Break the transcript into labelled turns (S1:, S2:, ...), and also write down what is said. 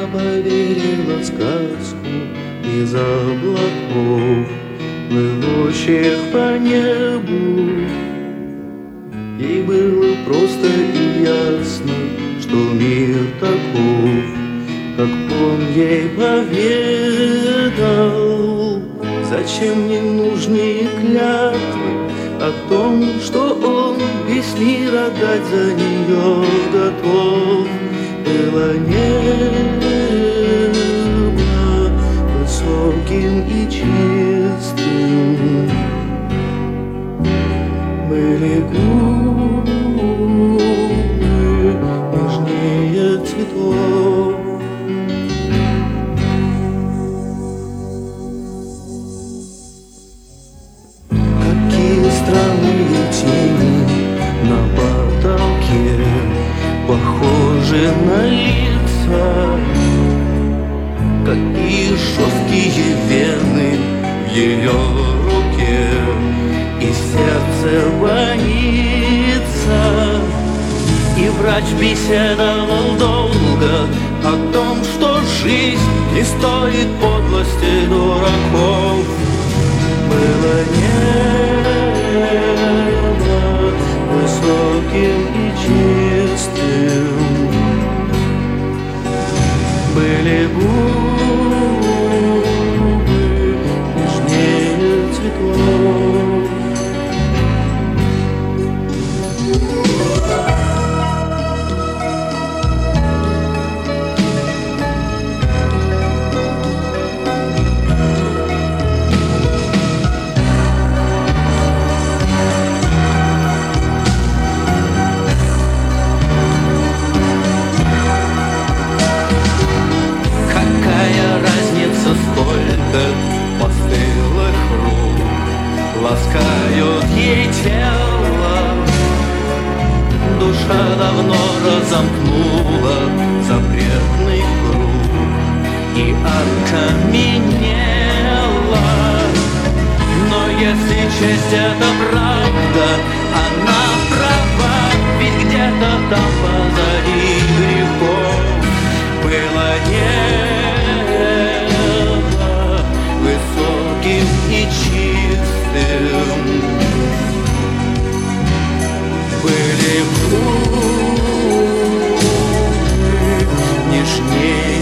S1: поверила в сказку из облаков, плывущих по небу. Ей было просто и ясно, что мир таков, как он ей поведал. Зачем ненужные клятвы о том, что он весь мир отдать за нее готов? Было небо высоким и чистым, были губы нежнее цветов. Какие странные тени на потолке, похожи на лица, какие жесткие вены в ее руке, и сердце боится. И врач беседовал долго о том, что жизнь не стоит подлости дураков. Было небо высоким и чистым, были губы нежнее цветов. Сколько постылых рук ласкают ей тело, душа давно разомкнула запретный круг и окаменела. Но если честь это правда, она права, ведь где-то там позади грехов было высоким и чистым, были губы нежнее